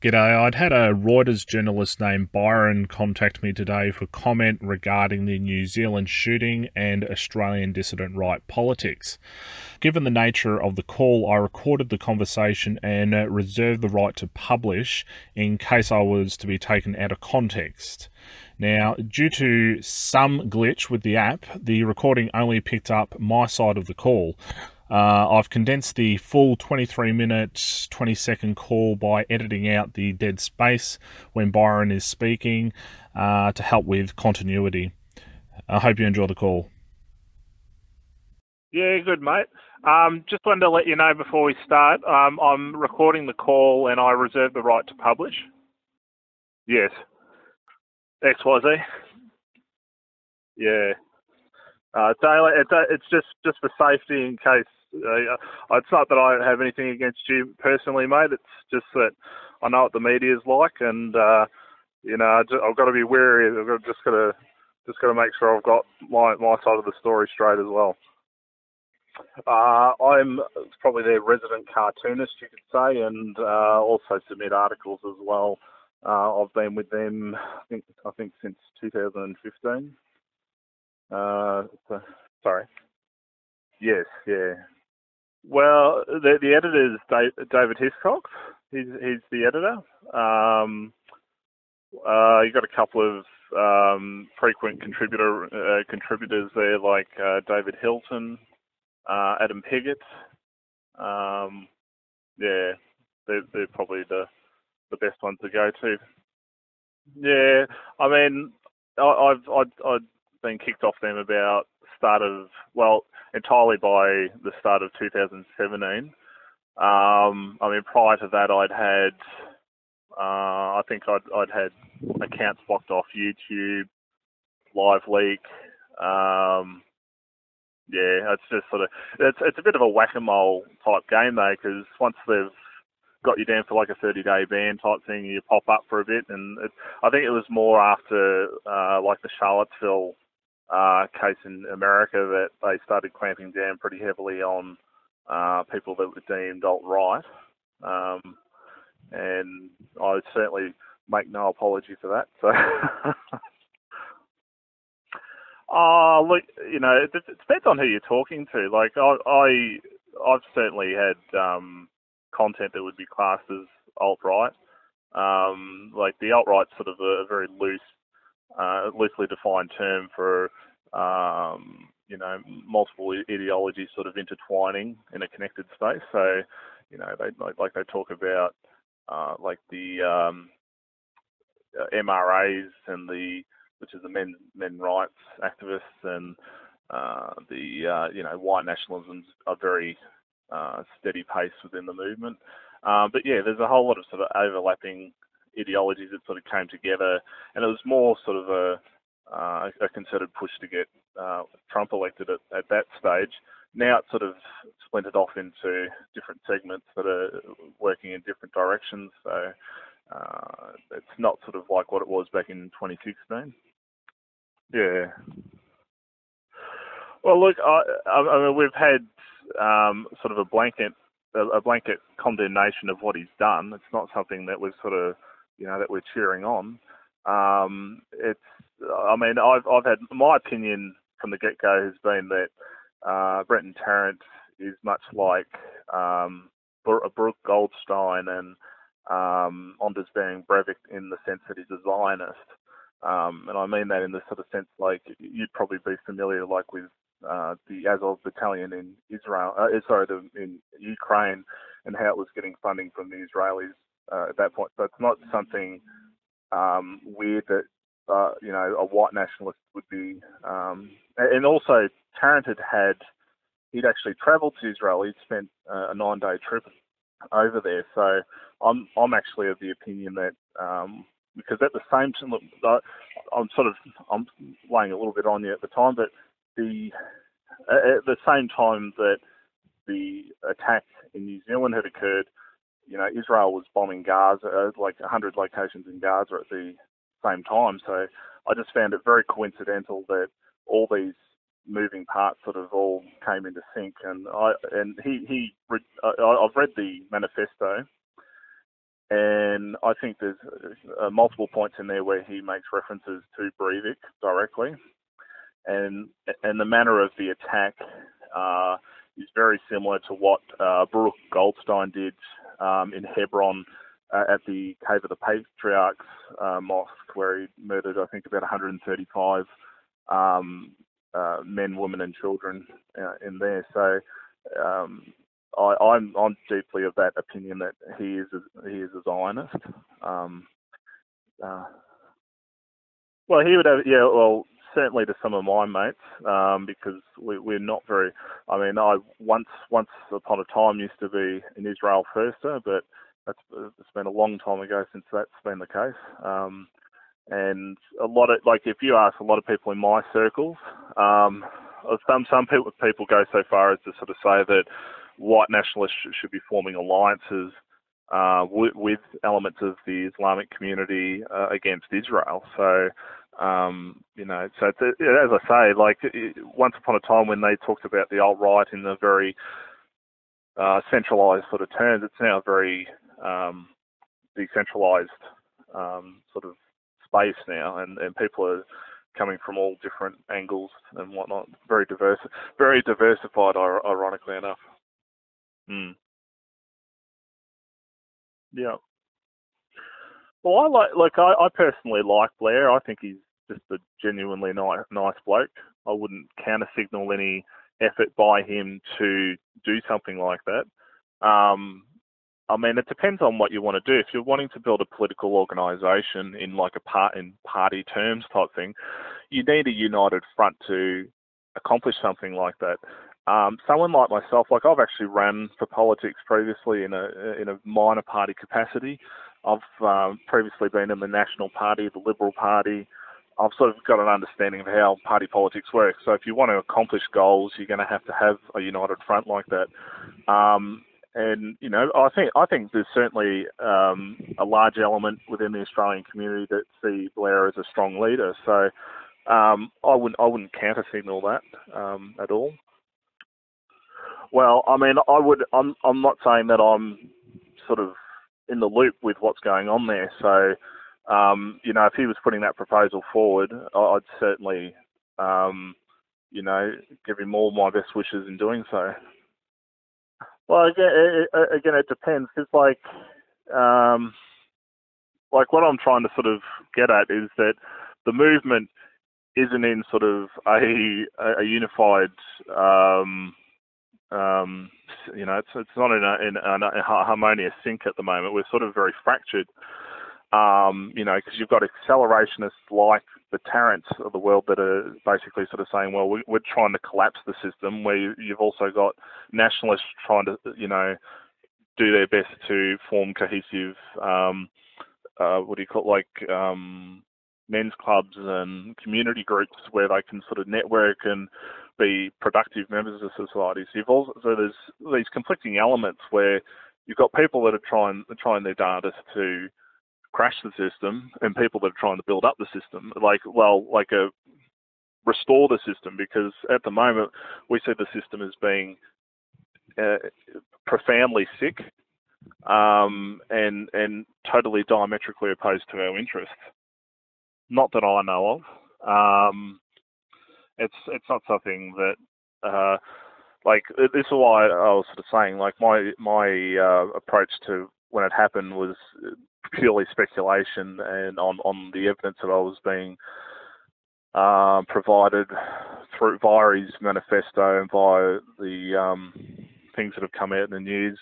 G'day, I'd had a Reuters journalist named Byron contact me today for comment regarding the New Zealand shooting and Australian dissident right politics. Given the nature of the call, I recorded the conversation and reserved the right to publish in case I was to be taken out of context. Now, due to some glitch with the app, the recording only picked up my side of the call. I've condensed the full 23-minute, 20-second call by editing out the dead space when Byron is speaking to help with continuity. I hope you enjoy the call. Yeah, good, mate. Just wanted to let you know before we start, I'm recording the call and I reserve the right to publish. Yes. XYZ. Yeah. It's just for safety in case. It's not that I have anything against you personally, mate. It's just that I know what the media is like, and I've got to be wary. I've just got to make sure I've got my side of the story straight as well. I'm probably their resident cartoonist, you could say, and also submit articles as well. I've been with them, I think since 2015. Sorry. Yes, yeah. Well, the editor is David Hiscox. He's the editor. You got a couple of frequent contributors there, like David Hilton, Adam Piggott. Yeah, they're probably the best ones to go to. Yeah, I mean, I've been kicked off them entirely by the start of 2017. I mean, prior to that, I think I'd had accounts blocked off YouTube, LiveLeak. Yeah, it's just it's a bit of a whack-a-mole type game though, because once they've got you down for like a 30-day ban type thing, you pop up for a bit, and I think it was more after like the Charlottesville case in America that they started clamping down pretty heavily on people that were deemed alt-right, and I certainly make no apology for that. So, look, it depends on who you're talking to. Like, I've certainly had content that would be classed as alt-right. Like the alt-right's sort of a very loosely defined term for multiple ideologies sort of intertwining in a connected space. So, they talk about like the MRAs and which is the men rights activists, and the white nationalisms are very steady pace within the movement. But yeah, there's a whole lot of sort of overlapping ideologies that sort of came together, and it was more sort of a concerted push to get Trump elected at that stage. Now it's sort of splintered off into different segments that are working in different directions. So it's not sort of like what it was back in 2016. Yeah. Well, look, I mean, we've had sort of a blanket condemnation of what he's done. It's not something that we've sort of, that we're cheering on. I mean, I've had my opinion from the get-go has been that Brenton Tarrant is much like Brooke Goldstein and Anders Behring Breivik in the sense that he's a Zionist. And I mean that in the sort of sense, like, you'd probably be familiar, like, with the Azov battalion in in Ukraine, and how it was getting funding from the Israelis at that point. So it's not something weird that a white nationalist would be. And also, Tarrant he'd actually travelled to Israel. He'd spent a 9-day trip over there. So I'm actually of the opinion that because at the same time, look, I'm laying a little bit on you at the time, but at the same time that the attack in New Zealand had occurred, Israel was bombing Gaza, like 100 locations in Gaza at the same time. So I just found it very coincidental that all these moving parts sort of all came into sync. And I've read the manifesto, and and I think there's multiple points in there where he makes references to Breivik directly, and the manner of the attack is very similar to what Baruch Goldstein did in Hebron at the Cave of the Patriarchs mosque, where he murdered, I think, about 135 men, women, and children in there. So I'm deeply of that opinion that he is a Zionist. Well, he would have, yeah. Well, certainly to some of my mates, because we're not very. I mean, I once upon a time used to be an Israel firster, but it's been a long time ago since that's been the case. And a lot of, like, if you ask a lot of people in my circles, some people go so far as to sort of say that white nationalists should be forming alliances with elements of the Islamic community against Israel. So, so it's, as I say, like, once upon a time when they talked about the alt-right in the very centralised sort of terms, it's now very decentralised sort of space now, and people are coming from all different angles and whatnot. Very diversified, ironically enough. Yeah. Well, I personally like Blair. I think he's just a genuinely nice bloke. I wouldn't counter signal any effort by him to do something like that. I mean, it depends on what you want to do. If you're wanting to build a political organisation in like in party terms type thing, you need a united front to accomplish something like that. Someone like myself, like, I've actually ran for politics previously in a minor party capacity. I've previously been in the National Party, the Liberal Party. I've sort of got an understanding of how party politics works. So if you want to accomplish goals, you're going to have a united front like that. And I think there's certainly a large element within the Australian community that see Blair as a strong leader. So I wouldn't counter signal that at all. Well, I mean, I'm not saying that I'm sort of in the loop with what's going on there. So, if he was putting that proposal forward, I'd certainly, give him all my best wishes in doing so. Well, again, it depends, because like what I'm trying to sort of get at is that the movement isn't in sort of a unified. It's not in a harmonious sync at the moment. We're sort of very fractured, because you've got accelerationists like the Tarrants of the world that are basically sort of saying, well, we're trying to collapse the system, where you've also got nationalists trying to, do their best to form cohesive, men's clubs and community groups where they can sort of network and be productive members of society. So there's these conflicting elements where you've got people that are trying their darndest to crash the system, and people that are trying to build up the system, restore the system, because at the moment we see the system as being profoundly sick and totally diametrically opposed to our interests. Not that I know of. It's not something that this is why I was sort of saying, like, my approach to when it happened was purely speculation, and on the evidence that I was being provided via his manifesto and via the things that have come out in the news.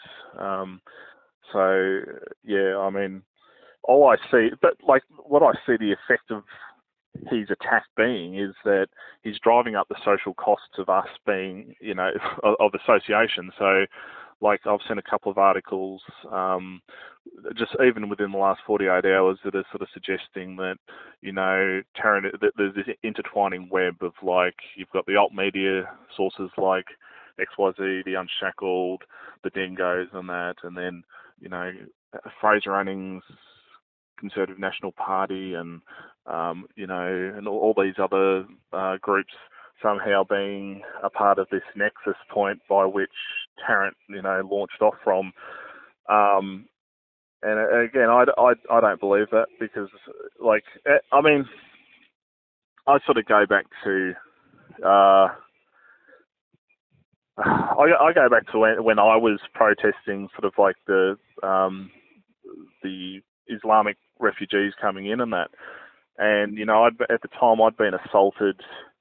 So yeah, I mean, all I see, but like what I see the effect of his attack being is that he's driving up the social costs of us being, of association. So, like, I've seen a couple of articles, just even within the last 48 hours, that are sort of suggesting that, that there's this intertwining web of, like, you've got the alt media sources like XYZ, the Unshackled, the Dingoes and that, and then, Fraser Anning's Conservative National Party and, and all these other groups somehow being a part of this nexus point by which Tarrant, launched off from. And again, I don't believe that because, like, I mean, I sort of go back to, I go back to when I was protesting sort of like the Islamic refugees coming in and that. And, you know, at the time I'd been assaulted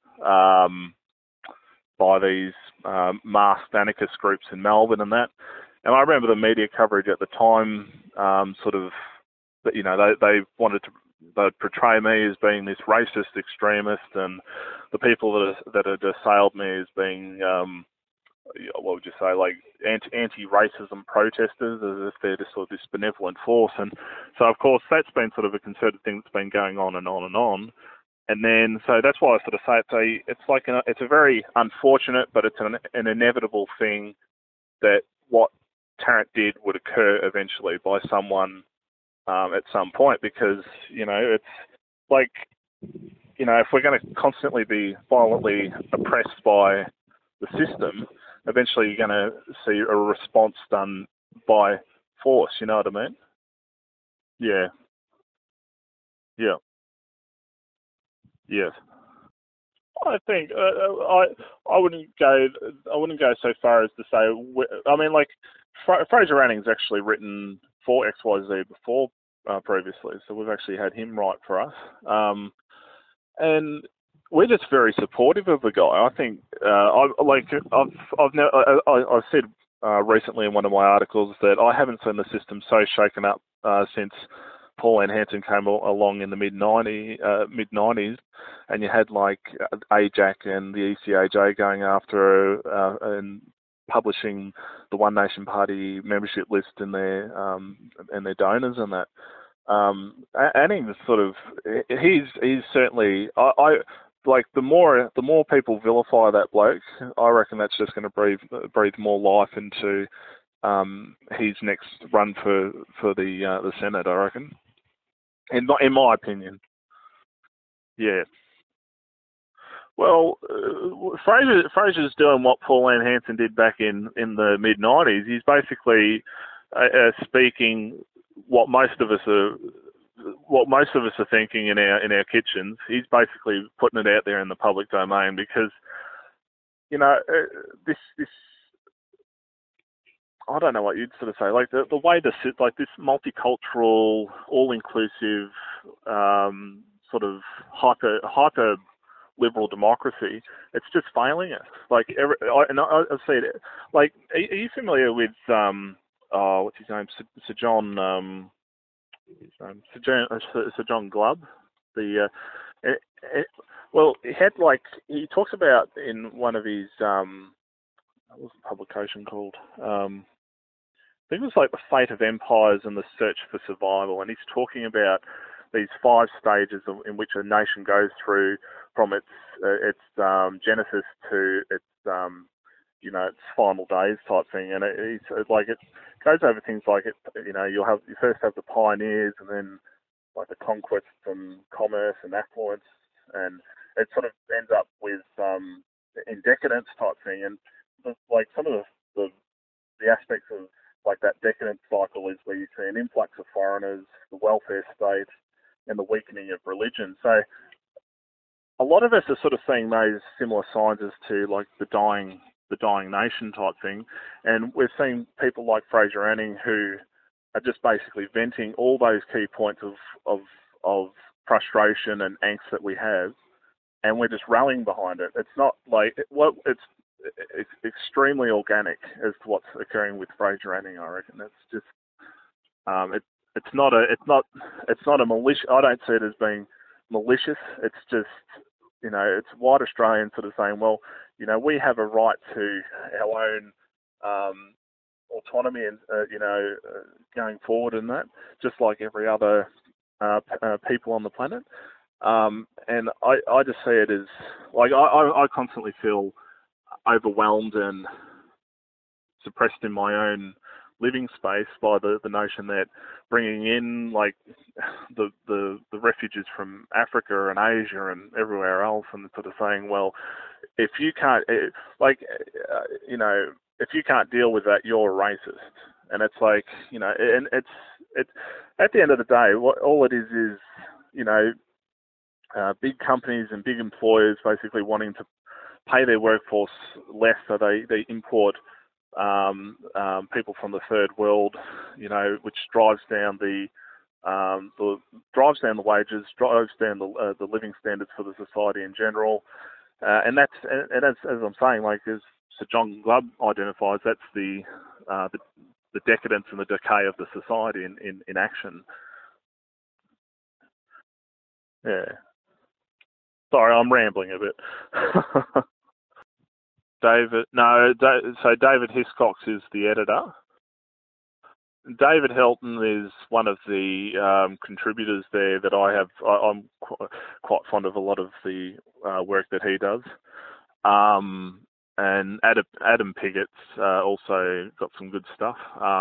by these masked anarchist groups in Melbourne and that. And I remember the media coverage at the time, sort of, you know, they wanted to, they'd portray me as being this racist extremist, and the people that had assailed me as being, what would you say, like anti-racism protesters, as if they're just sort of this benevolent force. And so, of course, that's been sort of a concerted thing that's been going on and on and on. And then, so that's why I sort of say it's a very unfortunate, but it's an inevitable thing that what Tarrant did would occur eventually by someone at some point, because, you know, it's like, you know, if we're going to constantly be violently oppressed by the system, eventually you're going to see a response done by force, you know what I mean? Yeah. Yeah. Yes. I think I wouldn't go so far as to say. I mean, like, Fraser Anning's actually written for XYZ before previously, so we've actually had him write for us, and we're just very supportive of the guy. I think I've said recently in one of my articles that I haven't seen the system so shaken up since Pauline Hanson came along in the mid '90s, and you had like AJAC and the ECAJ going after and publishing the One Nation Party membership list and their donors and that. Anning sort of, he's certainly, I like, the more people vilify that bloke, I reckon that's just going to breathe more life into his next run for the Senate, I reckon. In my opinion. Yeah. Well, Fraser's doing what Pauline Hanson did back in the mid '90s. He's basically speaking what most of us are thinking in our kitchens. He's basically putting it out there in the public domain because, you know, this I don't know what you'd sort of say, like the way like this multicultural, all-inclusive, sort of hyper liberal democracy, it's just failing us. Like, I see it. Like, are you familiar with what's his name, Sir John, Sir John Glubb? The well, he talks about in one of his what's the publication called? I think it was like The Fate of Empires and the Search for Survival, and he's talking about these 5 stages in which a nation goes through from its genesis to its its final days type thing, and it goes over things like you first have the pioneers, and then like the conquest and commerce and affluence, and it sort of ends up with in decadence type thing, and like some of the aspects of like that decadent cycle is where you see an influx of foreigners, the welfare state, and the weakening of religion. So a lot of us are sort of seeing those similar signs as to like the dying nation type thing, and we're seeing people like Fraser Anning who are just basically venting all those key points of frustration and angst that we have, and we're just rallying behind it. It's not like it's extremely organic as to what's occurring with Fraser Anning. I reckon it's just it's not a malicious. I don't see it as being malicious. It's just, it's white Australians sort of saying, well, we have a right to our own autonomy and going forward in that, just like every other people on the planet. And I just see it as like I constantly feel overwhelmed and suppressed in my own living space by the notion that bringing in like the refugees from Africa and Asia and everywhere else, and sort of saying, well, if you can't if you can't deal with that, you're a racist. And it's like, and it at the end of the day, all it is, you know, big companies and big employers basically wanting to pay their workforce less, so they import people from the third world, you know, which drives down the wages, drives down the living standards for the society in general, and as I'm saying, like as Sir John Glubb identifies, that's the decadence and the decay of the society in action. Yeah. Sorry, I'm rambling a bit. So David Hiscox is the editor. David Helton is one of the contributors there that I have. I'm quite fond of a lot of the work that he does. And Adam Piggott's also got some good stuff.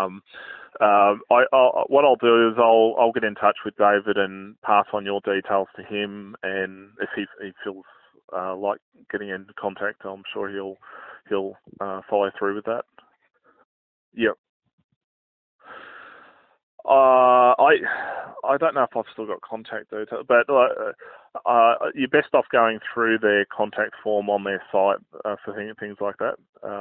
What I'll do is I'll get in touch with David and pass on your details to him, and if he feels like getting into contact, I'm sure he'll follow through with that. Yep. I don't know if I've still got contact details, but you're best off going through their contact form on their site for things like that.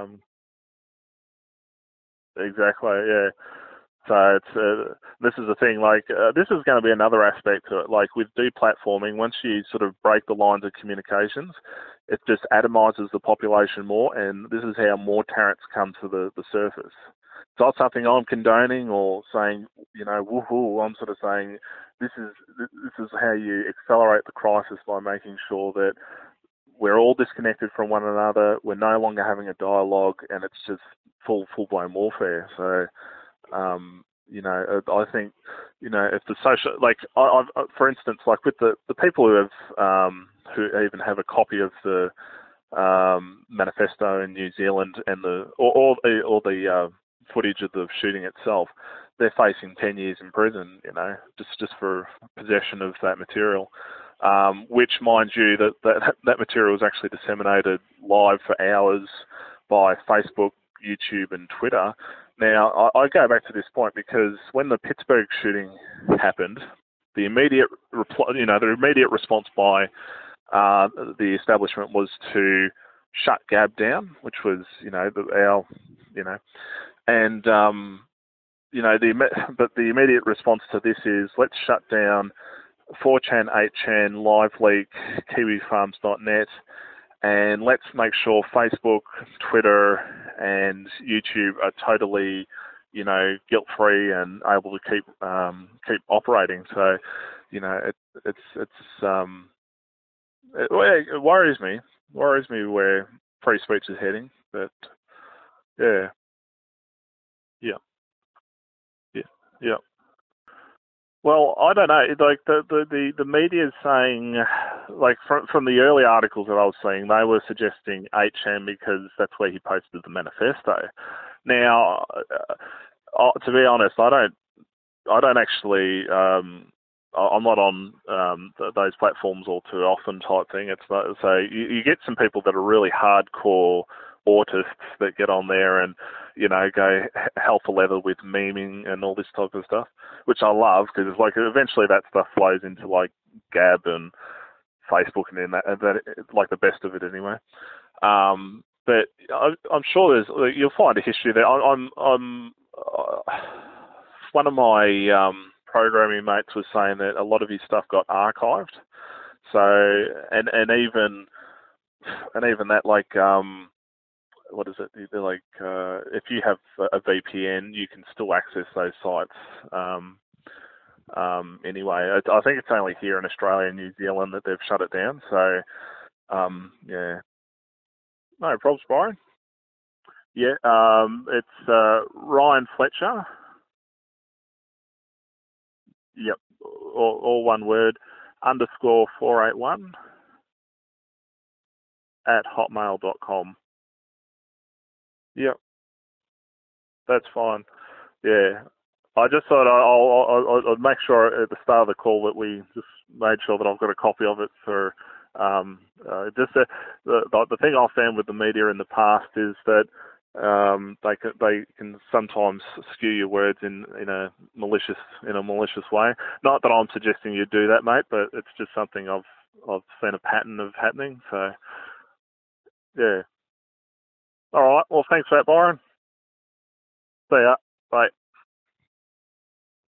Exactly, yeah. So it's this is the thing. Like this is going to be another aspect to it. Like with deplatforming, once you sort of break the lines of communications, it just atomizes the population more, and this is how more tyrants come to the surface. It's not something I'm condoning or saying, you know, woohoo. I'm sort of saying this is how you accelerate the crisis, by making sure that we're all disconnected from one another. We're no longer having a dialogue, and it's just full blown warfare. So, you know, I think, you know, if the social, like, for instance, like with the people who have who even have a copy of the manifesto in New Zealand and the footage of the shooting itself, they're facing 10 years in prison, you know, just for possession of that material, which, mind you, that material was actually disseminated live for hours by Facebook, YouTube and Twitter. Now, I go back to this point because when the Pittsburgh shooting happened, the immediate response by the establishment was to shut Gab down, which was, you know, but the immediate response to this is, let's shut down 4chan, 8chan, LiveLeak, KiwiFarms.net, and let's make sure Facebook, Twitter, and YouTube are totally, you know, guilt-free and able to keep operating. So, you know, it worries me where free speech is heading. But yeah. Yeah. Well, I don't know. Like the media is saying, like from the early articles that I was seeing, they were suggesting 8chan because that's where he posted the manifesto. Now, to be honest, I don't actually. I'm not on those platforms all too often, type thing. It's not, so you get some people that are really hardcore autists that get on there and, you know, go hell for leather with memeing and all this type of stuff, which I love, because it's like eventually that stuff flows into like Gab and Facebook and that like the best of it anyway. But I'm sure you'll find a history there. I'm one of my programming mates was saying that a lot of his stuff got archived. So and even that, like what is it? They're like if you have a VPN, you can still access those sites. Anyway, I think it's only here in Australia and New Zealand that they've shut it down. So yeah, no problems, Brian. Yeah, it's Ryan Fletcher. Yep, all one word, _481 at hotmail.com. Yep, that's fine. Yeah, I just thought I'll make sure at the start of the call that we just made sure that I've got a copy of it for the thing I found with the media in the past is that they can sometimes skew your words in a malicious way. Not that I'm suggesting you do that, mate, but it's just something I've seen a pattern of happening. So yeah. All right. Well, thanks for that, Byron. See ya. Bye.